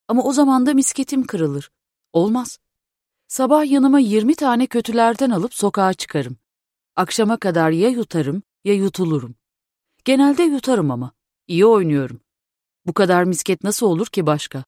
Ama o zaman da misketim kırılır. Olmaz. Sabah yanıma 20 tane kötülerden alıp sokağa çıkarım. Akşama kadar ya yutarım ya yutulurum. Genelde yutarım ama. İyi oynuyorum. Bu kadar misket nasıl olur ki başka?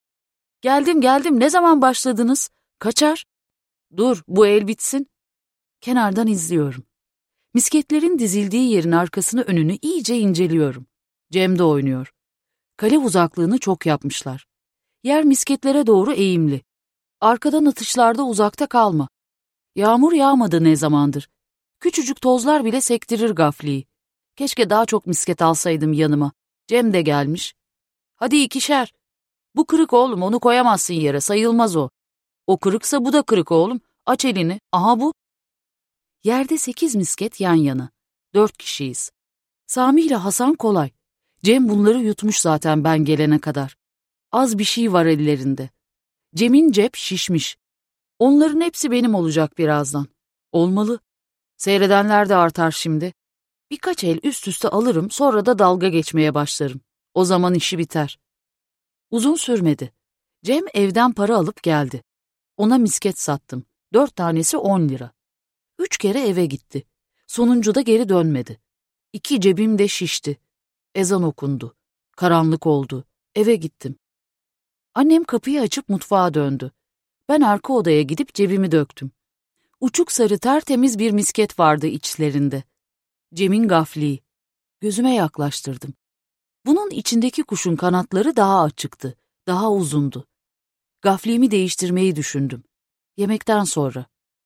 Geldim, ne zaman başladınız? Kaçar? Dur, bu el bitsin. Kenardan izliyorum. Misketlerin dizildiği yerin arkasını önünü iyice inceliyorum. Cem de oynuyor. Kale uzaklığını çok yapmışlar. Yer misketlere doğru eğimli. Arkadan atışlarda uzakta kalma. Yağmur yağmadı ne zamandır. Küçücük tozlar bile sektirir gafliyi. Keşke daha çok misket alsaydım yanıma. Cem de gelmiş. Hadi ikişer. Bu kırık oğlum, onu koyamazsın yere, sayılmaz o. O kırıksa bu da kırık oğlum. Aç elini. Aha bu. Yerde 8 misket yan yana. 4 kişiyiz. Sami ile Hasan kolay. Cem bunları yutmuş zaten ben gelene kadar. Az bir şey var ellerinde. Cem'in cep şişmiş. Onların hepsi benim olacak birazdan. Olmalı. Seyredenler de artar şimdi. Birkaç el üst üste alırım, sonra da dalga geçmeye başlarım. O zaman işi biter. Uzun sürmedi. Cem evden para alıp geldi. Ona misket sattım. 4 tanesi 10 lira. 3 kere eve gitti. Sonuncuda geri dönmedi. 2 cebim de şişti. Ezan okundu. Karanlık oldu. Eve gittim. Annem kapıyı açıp mutfağa döndü. Ben arka odaya gidip cebimi döktüm. Uçuk sarı tertemiz bir misket vardı içlerinde. Cem'in gafliği. Gözüme yaklaştırdım. Bunun içindeki kuşun kanatları daha açıktı, daha uzundu. Gafliğimi değiştirmeyi düşündüm. Yemekten sonra.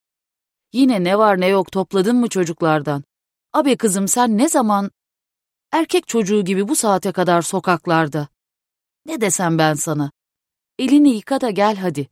Yine ne var ne yok topladın mı çocuklardan? Abi kızım sen ne zaman... Erkek çocuğu gibi bu saate kadar sokaklarda. Ne desem ben sana? Elini yıka da gel hadi.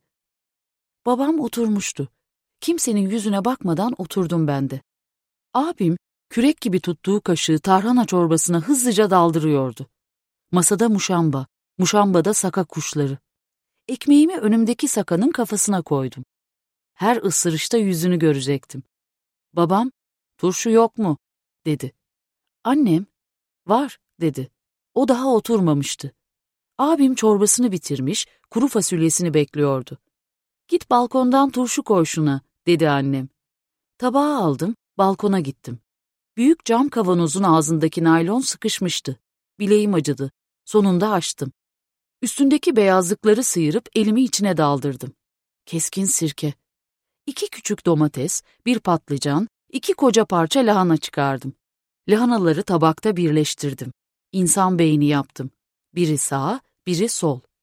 Babam oturmuştu. Kimsenin yüzüne bakmadan oturdum ben de. Abim kürek gibi tuttuğu kaşığı tarhana çorbasına hızlıca daldırıyordu. Masada muşamba, muşambada saka kuşları. Ekmeğimi önümdeki sakanın kafasına koydum. Her ısırışta yüzünü görecektim. Babam, turşu yok mu? Dedi. Annem, var dedi. O daha oturmamıştı. Abim çorbasını bitirmiş, kuru fasulyesini bekliyordu. Git balkondan turşu koy şuna, dedi annem. Tabağı aldım, balkona gittim. Büyük cam kavanozun ağzındaki naylon sıkışmıştı. Bileğim acıdı. Sonunda açtım. Üstündeki beyazlıkları sıyırıp elimi içine daldırdım. Keskin sirke. 2 küçük domates, 1 patlıcan, 2 koca parça lahana çıkardım. Lahanaları tabakta birleştirdim. İnsan beyni yaptım. Biri sağ, biri sol.